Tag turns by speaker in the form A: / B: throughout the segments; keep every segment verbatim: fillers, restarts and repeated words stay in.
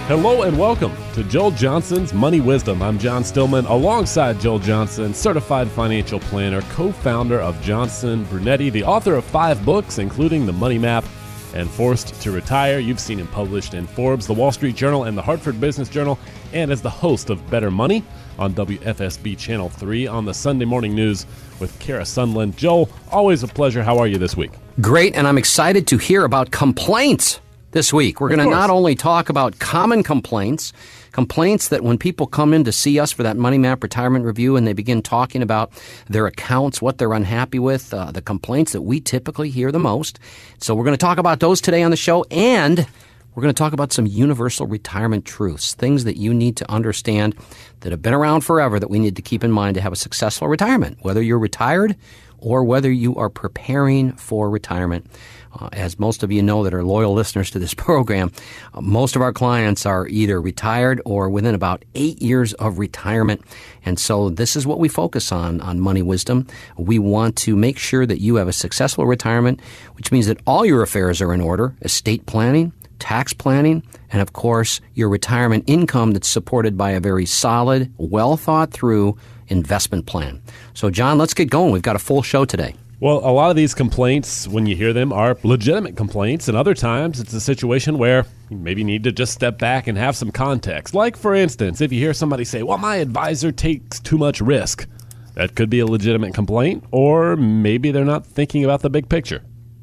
A: Hello and welcome to Joel Johnson's Money Wisdom. I'm John Stillman, alongside Joel Johnson, certified financial planner, co-founder of Johnson Brunetti, the author of five books, including The Money Map and Forced to Retire. You've seen him published in Forbes, The Wall Street Journal, and The Hartford Business Journal, and as the host of Better Money on W F S B Channel three on the Sunday Morning News with Kara Sundlin. Joel, always a pleasure. How are you this week?
B: Great, and I'm excited to hear about complaints this week. We're going to not only talk about common complaints, complaints that when people come in to see us for that Money Map retirement review and they begin talking about their accounts, what they're unhappy with, uh, the complaints that we typically hear the most. So we're going to talk about those today on the show, and we're going to talk about some universal retirement truths, things that you need to understand that have been around forever that we need to keep in mind to have a successful retirement, whether you're retired or whether you are preparing for retirement. Uh, as most of you know that are loyal listeners to this program, uh, most of our clients are either retired or within about eight years of retirement. And so this is what we focus on, on Money Wisdom. We want to make sure that you have a successful retirement, which means that all your affairs are in order, estate planning, tax planning, and of course, your retirement income that's supported by a very solid, well thought through investment plan. So John, let's get going. We've got a full show today.
A: Well, a lot of these complaints, when you hear them, are legitimate complaints, and other times it's a situation where you maybe need to just step back and have some context. Like, for instance, if you hear somebody say, well, my advisor takes too much risk, that could be a legitimate complaint, or maybe they're not thinking about the big picture.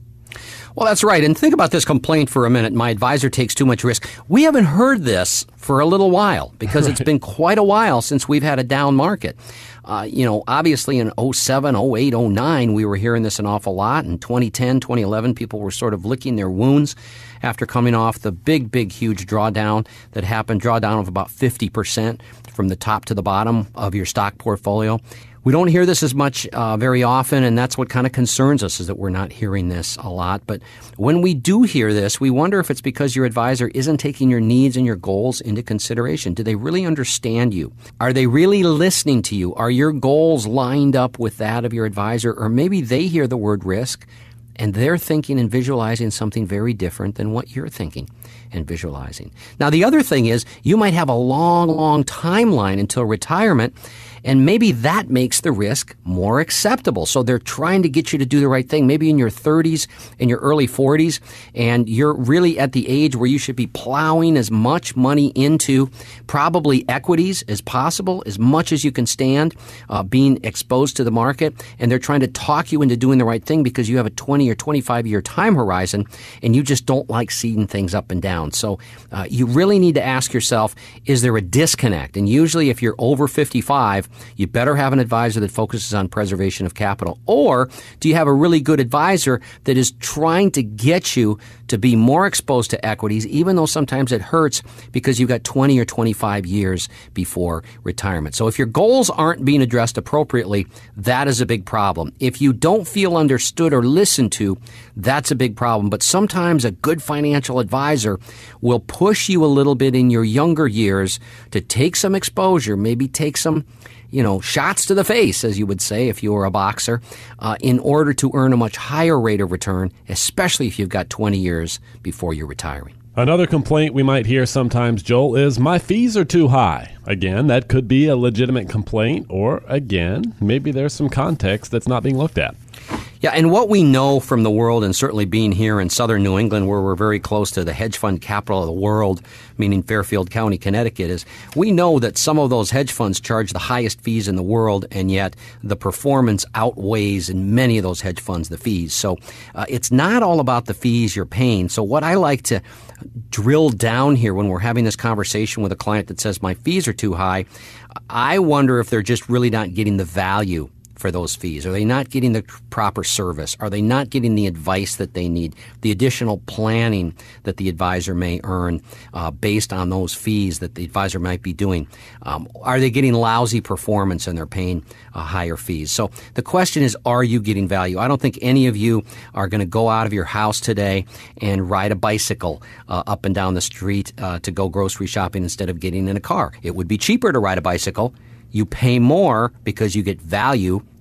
B: Well, that's right. And think about this complaint for a minute. My advisor takes too much risk. We haven't heard this for a little while because right. It's been quite a while since we've had a down market. Uh, you know, obviously in oh seven, oh eight, oh nine, we were hearing this an awful lot. In twenty ten, twenty eleven, people were sort of licking their wounds after coming off the big, big, huge drawdown that happened, drawdown of about fifty percent from the top to the bottom of your stock portfolio. We don't hear this as much uh, very often, and that's what kind of concerns us, is that we're not hearing this a lot. But when we do hear this, we wonder if it's because your advisor isn't taking your needs and your goals into consideration. Do they really understand you? Are they really listening to you? Are your goals lined up with that of your advisor? Or maybe they hear the word risk, and they're thinking and visualizing something very different than what you're thinking and visualizing. Now, the other thing is you might have a long, long timeline until retirement, and maybe that makes the risk more acceptable. So they're trying to get you to do the right thing, maybe in your thirties, in your early forties, and you're really at the age where you should be plowing as much money into probably equities as possible, as much as you can stand, uh, being exposed to the market, and they're trying to talk you into doing the right thing because you have a twenty or twenty-five year time horizon, and you just don't like seeing things up and down. So uh, you really need to ask yourself, is there a disconnect? And usually if you're over fifty-five, you better have an advisor that focuses on preservation of capital. Or do you have a really good advisor that is trying to get you to be more exposed to equities, even though sometimes it hurts because you've got twenty or twenty-five years before retirement? So if your goals aren't being addressed appropriately, that is a big problem. If you don't feel understood or listened to, that's a big problem. But sometimes a good financial advisor will push you a little bit in your younger years to take some exposure, maybe take some you know, shots to the face, as you would say if you were a boxer, uh, in order to earn a much higher rate of return, especially if you've got twenty years before you're retiring.
A: Another complaint we might hear sometimes, Joel, is my fees are too high. Again, that could be a legitimate complaint, or again, maybe there's some context that's not being looked at.
B: Yeah, and what we know from the world, and certainly being here in southern New England, where we're very close to the hedge fund capital of the world, meaning Fairfield County, Connecticut, is we know that some of those hedge funds charge the highest fees in the world, and yet the performance outweighs in many of those hedge funds the fees. So uh, it's not all about the fees you're paying. So what I like to drill down here when we're having this conversation with a client that says my fees are too high, I wonder if they're just really not getting the value for those fees? Are they not getting the proper service? Are they not getting the advice that they need, the additional planning that the advisor may earn uh, based on those fees that the advisor might be doing? Um, are they getting lousy performance and they're paying uh, higher fees? So the question is, are you getting value? I don't think any of you are going to go out of your house today and ride a bicycle uh, up and down the street uh, to go grocery shopping instead of getting in a car. It would be cheaper to ride a bicycle. You pay more because you get value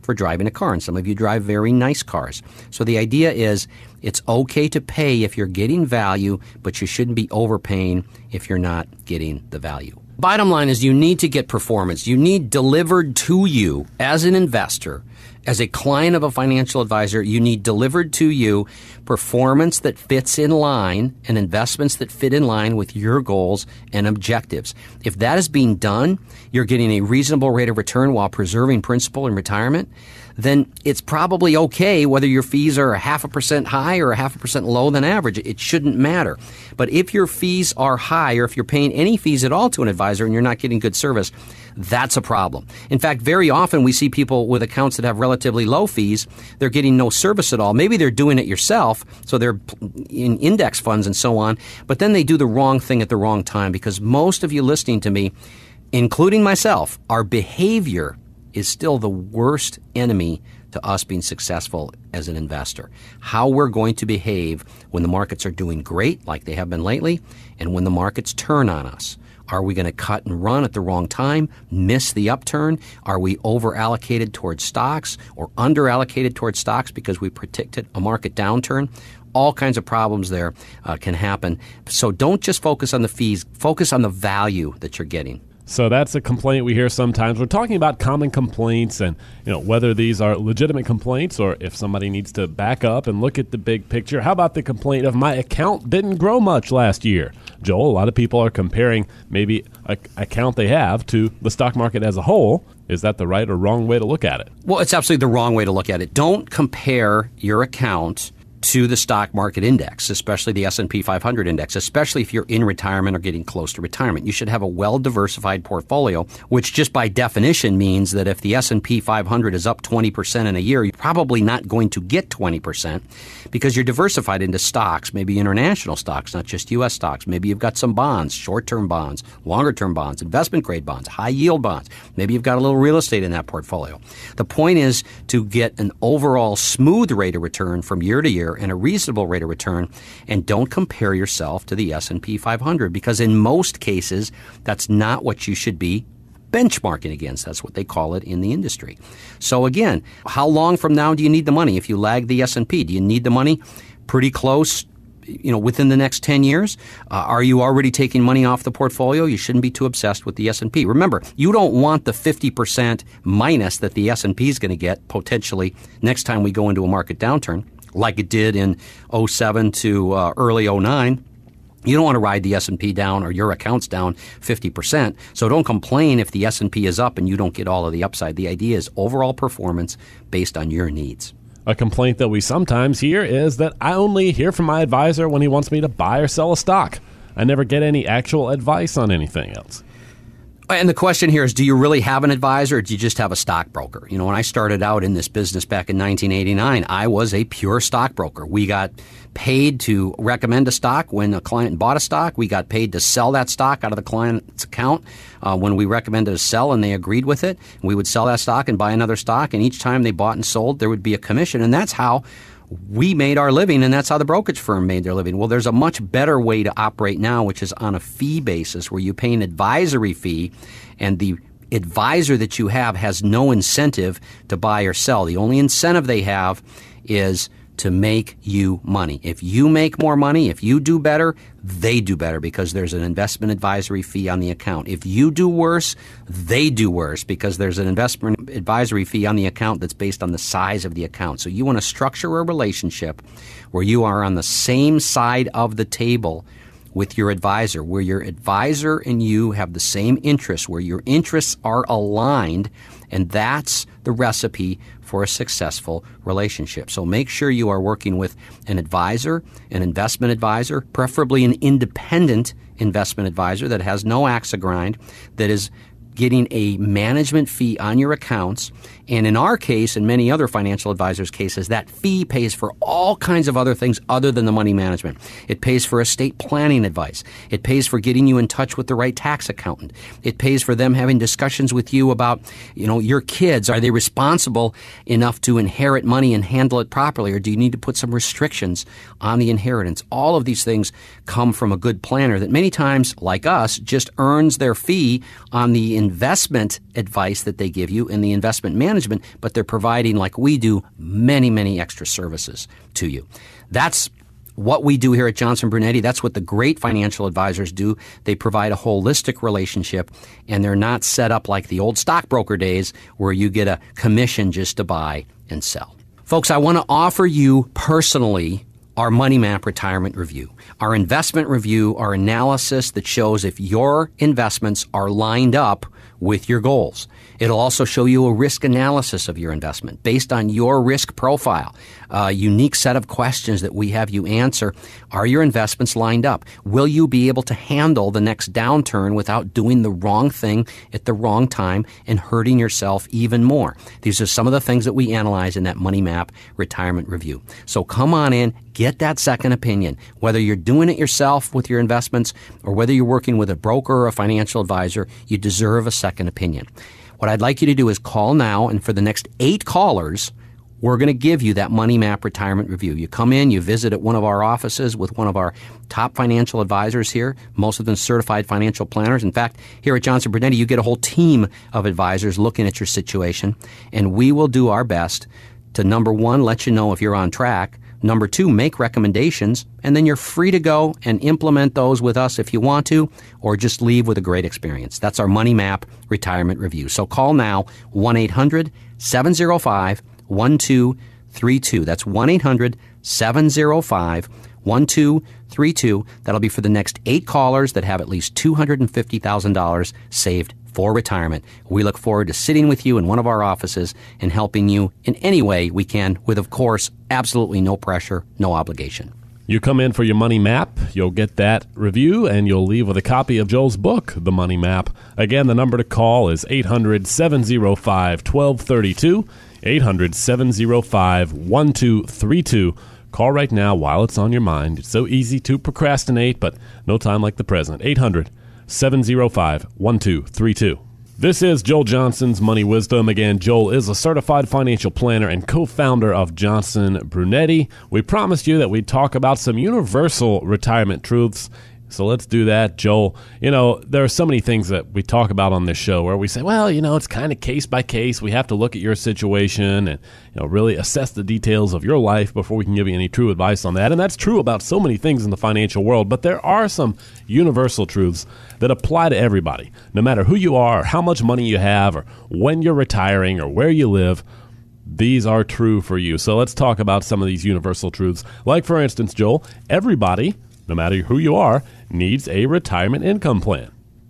B: for driving a car, and some of you drive very nice cars. So the idea is it's okay to pay if you're getting value, but you shouldn't be overpaying if you're not getting the value. Bottom line is you need to get performance. You need delivered to you as an investor, as a client of a financial advisor, you need delivered to you performance that fits in line and investments that fit in line with your goals and objectives. If that is being done, you're getting a reasonable rate of return while preserving principal in retirement, then it's probably okay whether your fees are a half a percent high or a half a percent low than average. It shouldn't matter. But if your fees are high, or if you're paying any fees at all to an advisor and you're not getting good service, that's a problem. In fact, very often we see people with accounts that have relatively low fees. They're getting no service at all. Maybe they're doing it yourself, so they're in index funds and so on, but then they do the wrong thing at the wrong time, because most of you listening to me, including myself, our behavior is still the worst enemy to us being successful as an investor. How we're going to behave when the markets are doing great, like they have been lately, and when the markets turn on us. Are we going to cut and run at the wrong time, miss the upturn? Are we over-allocated towards stocks or under-allocated towards stocks because we predicted a market downturn? All kinds of problems there uh, can happen. So don't just focus on the fees. Focus on the value that you're getting.
A: So that's a complaint we hear sometimes. We're talking about common complaints and, you know, whether these are legitimate complaints or if somebody needs to back up and look at the big picture. How about the complaint of my account didn't grow much last year? Joel, a lot of people are comparing maybe an account they have to the stock market as a whole. Is that the right or wrong way to look at it?
B: Well, it's absolutely the wrong way to look at it. Don't compare your account to the stock market index, especially the S and P five hundred index, especially if you're in retirement or getting close to retirement. You should have a well-diversified portfolio, which just by definition means that if the S and P five hundred is up twenty percent in a year, you're probably not going to get twenty percent because you're diversified into stocks, maybe international stocks, not just U S stocks. Maybe you've got some bonds, short-term bonds, longer-term bonds, investment-grade bonds, high-yield bonds. Maybe you've got a little real estate in that portfolio. The point is to get an overall smooth rate of return from year to year and a reasonable rate of return, and don't compare yourself to the S and P five hundred, because in most cases, that's not what you should be benchmarking against. That's what they call it in the industry. So again, how long from now do you need the money if you lag the S and P? Do you need the money pretty close, you know, within the next ten years? Uh, are you already taking money off the portfolio? You shouldn't be too obsessed with the S and P. Remember, you don't want the fifty percent minus that the S and P is going to get potentially next time we go into a market downturn, like it did in oh seven to uh, early oh nine. You don't want to ride the S and P down or your account's down fifty percent. So don't complain if the S and P is up and you don't get all of the upside. The idea is overall performance based on your needs.
A: A complaint that we sometimes hear is that I only hear from my advisor when he wants me to buy or sell a stock. I never get any actual advice on anything else.
B: And the question here is, do you really have an advisor or do you just have a stockbroker? You know, when I started out in this business back in nineteen eighty-nine, I was a pure stockbroker. We got paid to recommend a stock when a client bought a stock. We got paid to sell that stock out of the client's account uh, when we recommended a sell and they agreed with it. We would sell that stock and buy another stock, and each time they bought and sold, there would be a commission, and that's how we made our living, and that's how the brokerage firm made their living. Well, there's a much better way to operate now, which is on a fee basis where you pay an advisory fee, and the advisor that you have has no incentive to buy or sell. The only incentive they have is to make you money. If you make more money, if you do better, they do better because there's an investment advisory fee on the account. If you do worse, they do worse because there's an investment advisory fee on the account that's based on the size of the account. So you want to structure a relationship where you are on the same side of the table with your advisor, where your advisor and you have the same interests, where your interests are aligned, and that's the recipe for a successful relationship. So make sure you are working with an advisor, an investment advisor, preferably an independent investment advisor that has no axe to grind, that is getting a management fee on your accounts. And in our case, and many other financial advisors' cases, that fee pays for all kinds of other things other than the money management. It pays for estate planning advice. It pays for getting you in touch with the right tax accountant. It pays for them having discussions with you about, you know, your kids. Are they responsible enough to inherit money and handle it properly, or do you need to put some restrictions on the inheritance? All of these things come from a good planner that many times, like us, just earns their fee on the investment advice that they give you and the investment management, but they're providing, like we do, many, many extra services to you. That's what we do here at Johnson Brunetti. That's what the great financial advisors do. They provide a holistic relationship, and they're not set up like the old stockbroker days where you get a commission just to buy and sell. Folks, I want to offer you personally our Money Map Retirement Review, our investment review, our analysis that shows if your investments are lined up with your goals. It'll also show you a risk analysis of your investment based on your risk profile, a unique set of questions that we have you answer. Are your investments lined up? Will you be able to handle the next downturn without doing the wrong thing at the wrong time and hurting yourself even more? These are some of the things that we analyze in that Money Map Retirement Review. So come on in, get that second opinion. Whether you're doing it yourself with your investments or whether you're working with a broker or a financial advisor, you deserve a second opinion. What I'd like you to do is call now, and for the next eight callers, we're going to give you that Money Map Retirement Review. You come in, you visit at one of our offices with one of our top financial advisors here, most of them certified financial planners. In fact, here at Johnson Brunetti, you get a whole team of advisors looking at your situation, and we will do our best to, number one, let you know if you're on track, number two, make recommendations, and then you're free to go and implement those with us if you want to, or just leave with a great experience. That's our Money Map Retirement Review. So call now, one eight hundred seven oh five one two three two. That's one eight hundred seven oh five one two three two. That'll be for the next eight callers that have at least two hundred fifty thousand dollars saved for retirement. We look forward to sitting with you in one of our offices and helping you in any way we can with, of course, absolutely no pressure, no obligation.
A: You come in for your Money Map, you'll get that review, and you'll leave with a copy of Joel's book, The Money Map. Again, the number to call is eight hundred seven oh five one two three two, eight hundred seven oh five one two three two. Call right now while it's on your mind. It's so easy to procrastinate, but no time like the present. eight hundred seven oh five one two three two. This is Joel Johnson's Money Wisdom. Again, Joel is a certified financial planner and co-founder of Johnson Brunetti. We promised you that we'd talk about some universal retirement truths. So let's do that. Joel, you know, there are so many things that we talk about on this show where we say, well, you know, it's kind of case by case. We have to look at your situation and, you know, really assess the details of your life before we can give you any true advice on that. And that's true about so many things in the financial world. But there are some universal truths that apply to everybody, no matter who you are, or how much money you have, or when you're retiring, or where you live. These are true for you. So let's talk about some of these universal truths. Like, for instance, Joel, everybody, no matter who you are, needs a retirement income plan.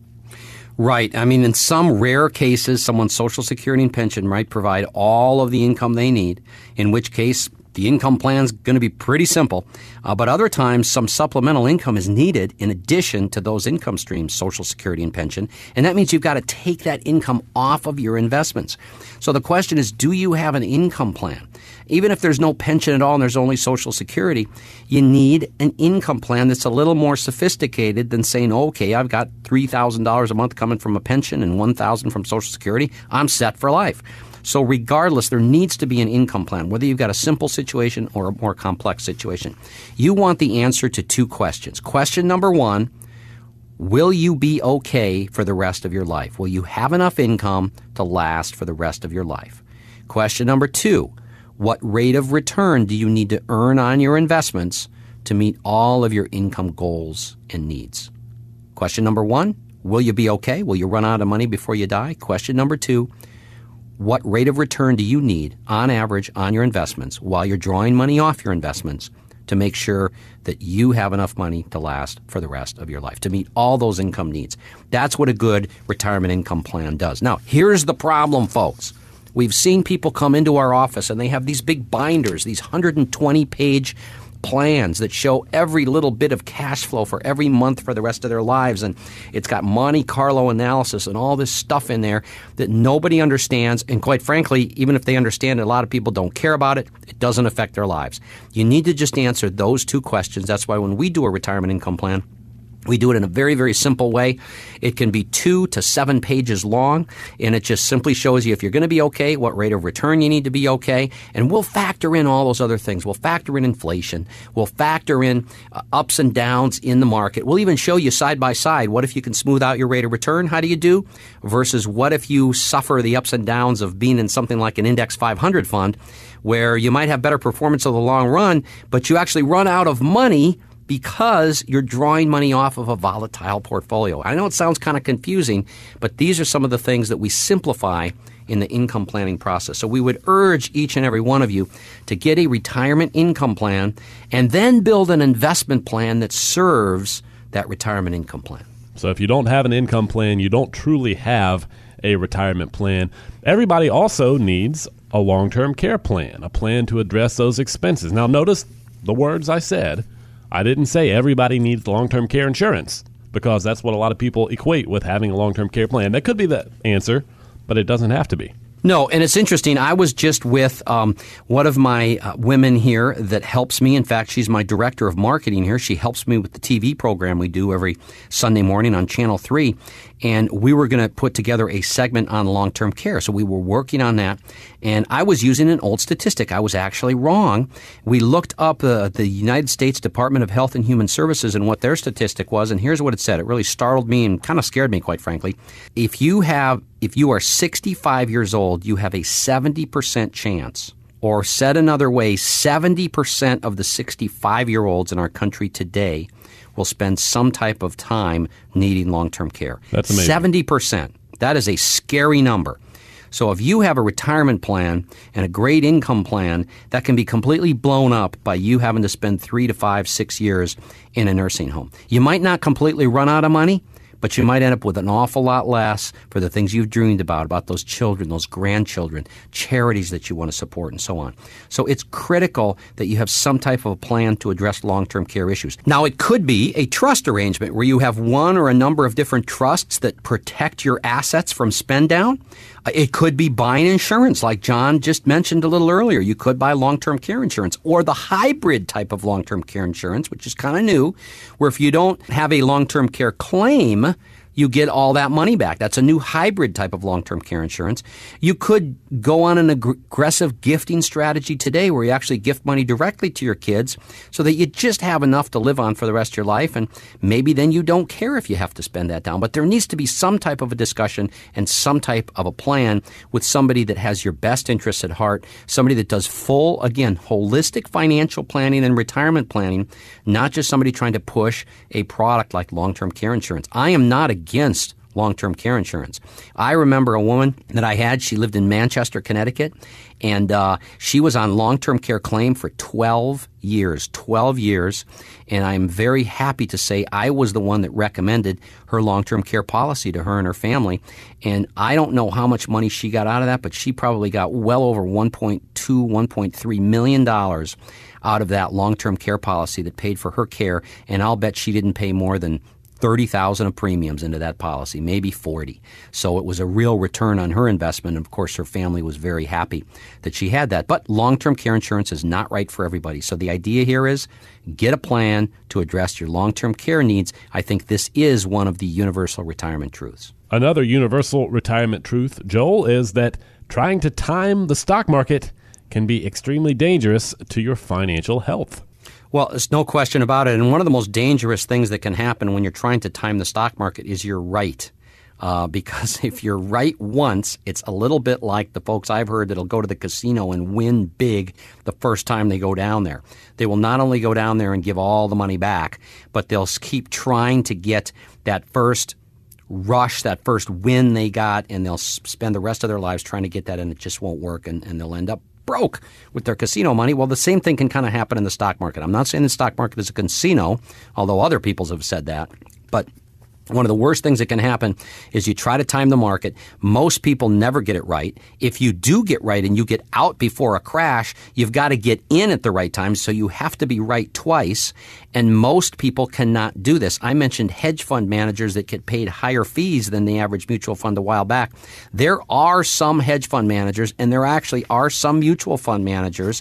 B: Right. I mean, in some rare cases, someone's Social Security and pension might provide all of the income they need, in which case the income plan is going to be pretty simple. Uh, but other times, some supplemental income is needed in addition to those income streams, Social Security and pension. And that means you've got to take that income off of your investments. So the question is, do you have an income plan? Even if there's no pension at all and there's only Social Security, you need an income plan that's a little more sophisticated than saying, okay, I've got three thousand dollars a month coming from a pension and one thousand dollars from Social Security. I'm set for life. So regardless, there needs to be an income plan, whether you've got a simple situation or a more complex situation. You want the answer to two questions. Question number one, will you be okay for the rest of your life? Will you have enough income to last for the rest of your life? Question number two, what rate of return do you need to earn on your investments to meet all of your income goals and needs? Question number one, will you be okay? Will you run out of money before you die? Question number two, what rate of return do you need on average on your investments while you're drawing money off your investments to make sure that you have enough money to last for the rest of your life, to meet all those income needs? That's what a good retirement income plan does. Now, here's the problem, folks. We've seen people come into our office and they have these big binders, these one hundred twenty page plans that show every little bit of cash flow for every month for the rest of their lives. And it's got Monte Carlo analysis and all this stuff in there that nobody understands. And quite frankly, even if they understand it, a lot of people don't care about it. It doesn't affect their lives. You need to just answer those two questions. That's why when we do a retirement income plan, We do it in a very, very simple way. It can be two to seven pages long, and it just simply shows you if you're going to be okay, what rate of return you need to be okay, and we'll factor in all those other things. We'll factor in inflation. We'll factor in uh, ups and downs in the market. We'll even show you side by side, what if you can smooth out your rate of return? How do you do? Versus what if you suffer the ups and downs of being in something like an Index five hundred fund, where you might have better performance over the long run, but you actually run out of money because you're drawing money off of a volatile portfolio. I know it sounds kind of confusing, but these are some of the things that we simplify in the income planning process. So we would urge each and every one of you to get a retirement income plan and then build an investment plan that serves that retirement income plan.
A: So if you don't have an income plan, you don't truly have a retirement plan. Everybody also needs a long-term care plan, a plan to address those expenses. Now notice the words I said. I didn't say everybody needs long-term care insurance, because that's what a lot of people equate with having a long-term care plan. That could be the answer, but it doesn't have to be.
B: No, and it's interesting. I was just with um, one of my uh, women here that helps me. In fact, she's my director of marketing here. She helps me with the T V program we do every Sunday morning on Channel three. And we were going to put together a segment on long-term care. So we were working on that. And I was using an old statistic. I was actually wrong. We looked up uh, the United States Department of Health and Human Services and what their statistic was. And here's what it said. It really startled me and kind of scared me, quite frankly. If you have, if you are sixty-five years old, you have a seventy percent chance, or said another way, seventy percent of the sixty-five-year-olds in our country today will spend some type of time needing long-term care.
A: That's amazing.
B: seventy percent. That is a scary number. So if you have a retirement plan and a great income plan, that can be completely blown up by you having to spend three to five, six years in a nursing home. You might not completely run out of money, but you might end up with an awful lot less for the things you've dreamed about, about those children, those grandchildren, charities that you want to support, and so on. So it's critical that you have some type of a plan to address long-term care issues. Now, it could be a trust arrangement where you have one or a number of different trusts that protect your assets from spend down. It could be buying insurance, like John just mentioned a little earlier. You could buy long-term care insurance, or the hybrid type of long-term care insurance, which is kind of new, where if you don't have a long-term care claim, you get all that money back. That's a new hybrid type of long-term care insurance. You could go on an ag- aggressive gifting strategy today where you actually gift money directly to your kids so that you just have enough to live on for the rest of your life, and maybe then you don't care if you have to spend that down. But there needs to be some type of a discussion and some type of a plan with somebody that has your best interests at heart, somebody that does full, again, holistic financial planning and retirement planning, not just somebody trying to push a product like long-term care insurance. I am not a against long-term care insurance. I remember a woman that I had. She lived in Manchester, Connecticut, and uh, she was on long-term care claim for twelve years, twelve years, and I'm very happy to say I was the one that recommended her long-term care policy to her and her family, and I don't know how much money she got out of that, but she probably got well over one point two, one point three million dollars out of that long-term care policy that paid for her care, and I'll bet she didn't pay more than thirty thousand dollars of premiums into that policy, maybe forty. So it was a real return on her investment. And of course, her family was very happy that she had that. But long-term care insurance is not right for everybody. So the idea here is get a plan to address your long-term care needs. I think this is one of the universal retirement truths.
A: Another universal retirement truth, Joel, is that trying to time the stock market can be extremely dangerous to your financial health.
B: Well, there's no question about it. And one of the most dangerous things that can happen when you're trying to time the stock market is you're right. Uh, because if you're right once, it's a little bit like the folks I've heard that'll go to the casino and win big the first time they go down there. They will not only go down there and give all the money back, but they'll keep trying to get that first rush, that first win they got, and they'll spend the rest of their lives trying to get that, and it just won't work, and, and they'll end up broke with their casino money. Well, the same thing can kind of happen in the stock market. I'm not saying the stock market is a casino, although other people have said that, but one of the worst things that can happen is you try to time the market. Most people never get it right. If you do get right and you get out before a crash, you've got to get in at the right time, so you have to be right twice, and most people cannot do this. I mentioned hedge fund managers that get paid higher fees than the average mutual fund a while back. There are some hedge fund managers, and there actually are some mutual fund managers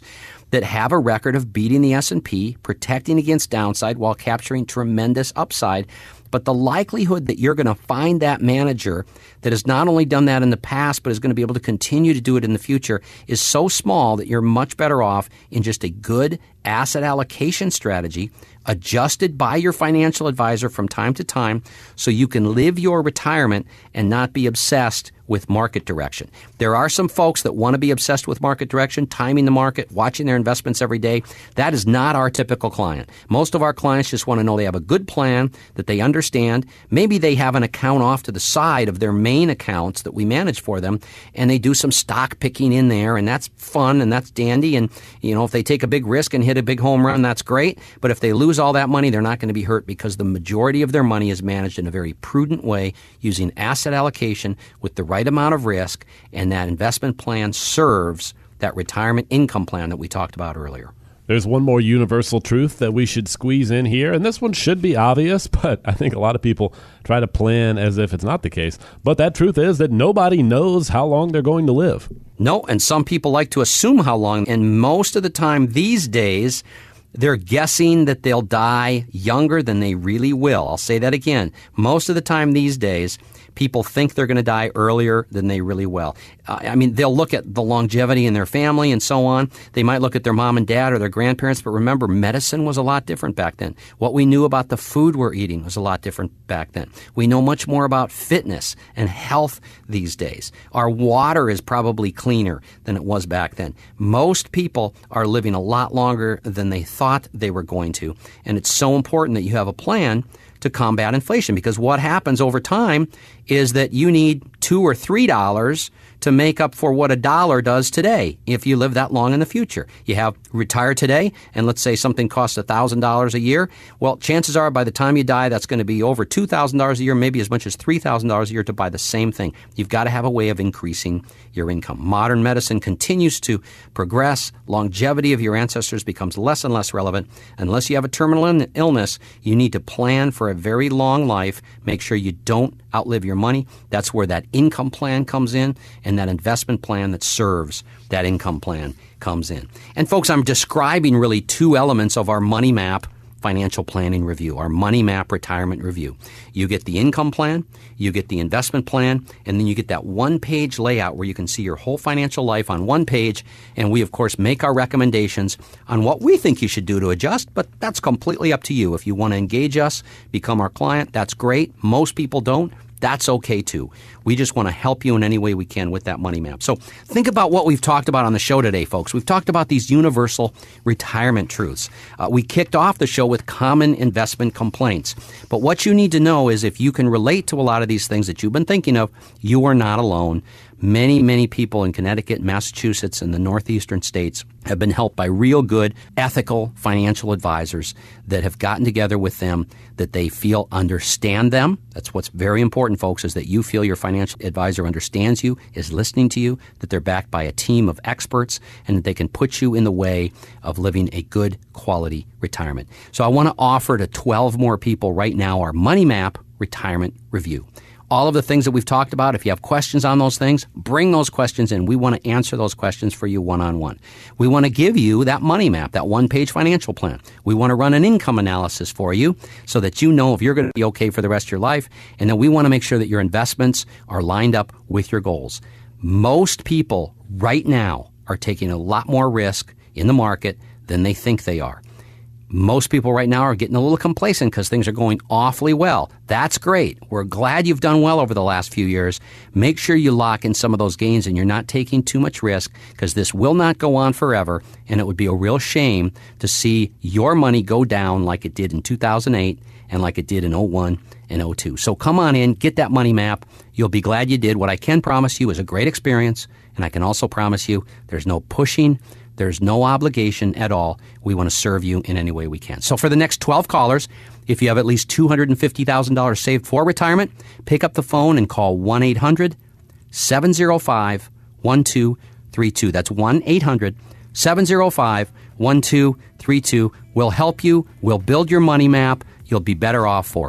B: that have a record of beating the S and P, protecting against downside while capturing tremendous upside. But the likelihood that you're going to find that manager that has not only done that in the past, but is going to be able to continue to do it in the future is so small that you're much better off in just a good asset allocation strategy adjusted by your financial advisor from time to time so you can live your retirement and not be obsessed with market direction. There are some folks that want to be obsessed with market direction, timing the market, watching their investments every day. That is not our typical client. Most of our clients just want to know they have a good plan, that they understand. Maybe they have an account off to the side of their main accounts that we manage for them, and they do some stock picking in there, and that's fun and that's dandy. And, you know, if they take a big risk and hit a big home run, that's great. But if they lose all that money, they're not going to be hurt because the majority of their money is managed in a very prudent way using asset allocation with the right amount of risk, and that investment plan serves that retirement income plan that we talked about earlier.
A: There's one more universal truth that we should squeeze in here, and this one should be obvious, but I think a lot of people try to plan as if it's not the case. But that truth is that nobody knows how long they're going to live.
B: No, and some people like to assume how long, and most of the time these days, they're guessing that they'll die younger than they really will. I'll say that again. Most of the time these days, people think they're going to die earlier than they really will. Uh, I mean, they'll look at the longevity in their family and so on. They might look at their mom and dad or their grandparents, but remember, medicine was a lot different back then. What we knew about the food we're eating was a lot different back then. We know much more about fitness and health these days. Our water is probably cleaner than it was back then. Most people are living a lot longer than they thought they were going to, and it's so important that you have a plan to combat inflation, because what happens over time is that you need two or three dollars to make up for what a dollar does today if you live that long in the future. You have retire today, and let's say something costs one thousand dollars a year. Well, chances are by the time you die, that's going to be over two thousand dollars a year, maybe as much as three thousand dollars a year to buy the same thing. You've got to have a way of increasing your income. Modern medicine continues to progress. Longevity of your ancestors becomes less and less relevant. Unless you have a terminal illness, you need to plan for a very long life. Make sure you don't outlive your money. That's where that income plan comes in, and that investment plan that serves that income plan comes in. And folks, I'm describing really two elements of our Money Map financial planning review, our Money Map retirement review. You get the income plan, you get the investment plan, and then you get that one-page layout where you can see your whole financial life on one page, and we, of course, make our recommendations on what we think you should do to adjust, but that's completely up to you. If you want to engage us, become our client, that's great. Most people don't. That's okay too. We just want to help you in any way we can with that money map. So think about what we've talked about on the show today, folks. We've talked about these universal retirement truths. Uh, we kicked off the show with common investment complaints. But what you need to know is if you can relate to a lot of these things that you've been thinking of, you are not alone. Many, many people in Connecticut, Massachusetts, and the northeastern states have been helped by real good, ethical financial advisors that have gotten together with them, that they feel understand them. That's what's very important, folks, is that you feel your financial advisor understands you, is listening to you, that they're backed by a team of experts, and that they can put you in the way of living a good quality retirement. So I want to offer to twelve more people right now our Money Map retirement review. All of the things that we've talked about, if you have questions on those things, bring those questions in. We want to answer those questions for you one-on-one. We want to give you that money map, that one-page financial plan. We want to run an income analysis for you so that you know if you're going to be okay for the rest of your life. And then we want to make sure that your investments are lined up with your goals. Most people right now are taking a lot more risk in the market than they think they are. Most people right now are getting a little complacent because things are going awfully well. That's great. We're glad you've done well over the last few years. Make sure you lock in some of those gains and you're not taking too much risk, because this will not go on forever, and it would be a real shame to see your money go down like it did in two thousand eight and like it did in oh one and oh two. So come on in, get that money map. You'll be glad you did. What I can promise you is a great experience, and I can also promise you there's no pushing. There's no obligation at all. We want to serve you in any way we can. So for the next twelve callers, if you have at least two hundred fifty thousand dollars saved for retirement, pick up the phone and call one eight hundred seven oh five one two three two. That's one eight hundred seven oh five one two three two. We'll help you. We'll build your money map. You'll be better off for it.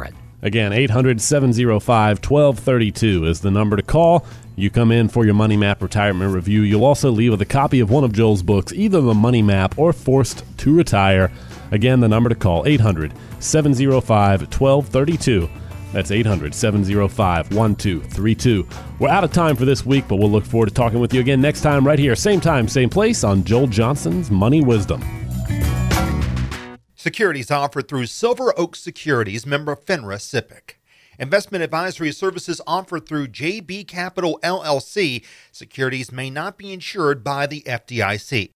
A: Again, eight hundred, seven oh five, one two three two is the number to call. You come in for your Money Map retirement review. You'll also leave with a copy of one of Joel's books, either the Money Map or Forced to Retire. Again, the number to call, eight hundred, seven oh five, one two three two. That's eight hundred, seven oh five, one two three two. We're out of time for this week, but we'll look forward to talking with you again next time right here, same time, same place on Joel Johnson's Money Wisdom.
C: Securities offered through Silver Oak Securities, member FINRA S I P C. Investment advisory services offered through J B Capital L L C. Securities may not be insured by the F D I C.